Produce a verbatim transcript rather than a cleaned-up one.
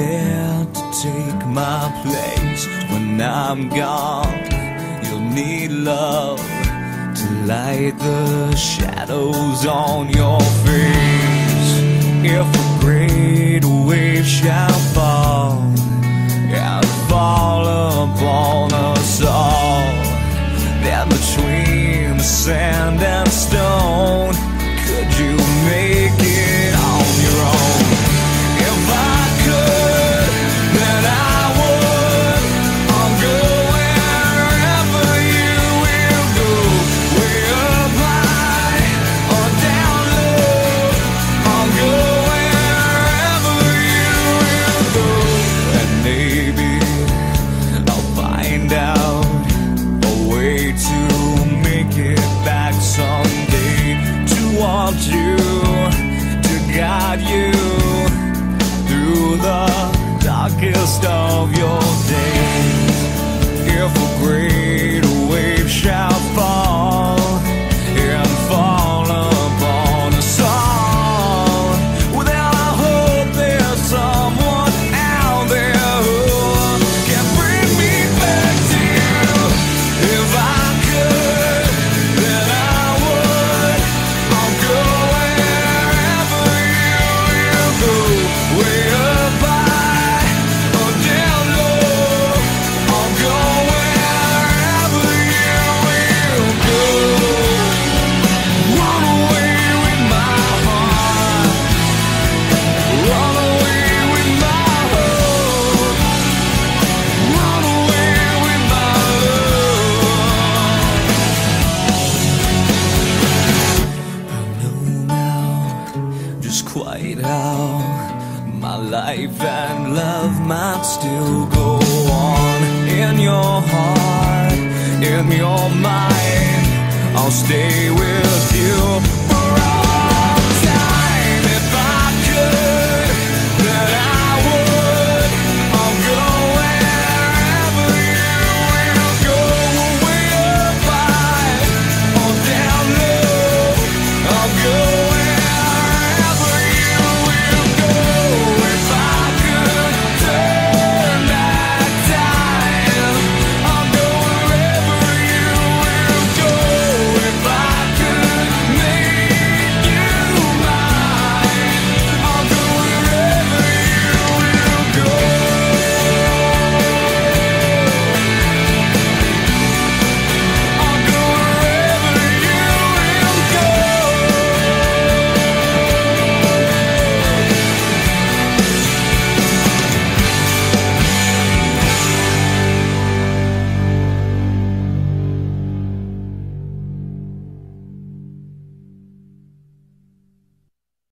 there to take my place. When I'm gone, you'll need love to light the shadows on your face. If a great wave shall fall and fall upon us all, then between the sand and stone, could you make it on your own? If I could, then I would. I'll go wherever you will go, way up high or down low. I'll go wherever you will go, and maybe I'll find out a way to make it back someday, to want you, to guide you through the darkest of your days. If a great wave shall fall and fall upon us all, well, then I hope there's someone out there who can bring me back to you. If I could, then I would. I'll go wherever you will go, way up high or down low. I'll go wherever you will go. Run away with my heart, run away with my hope, run away with my love. I know now just quite how my life and love might still go on. In your heart, in your mind, I'll stay with you.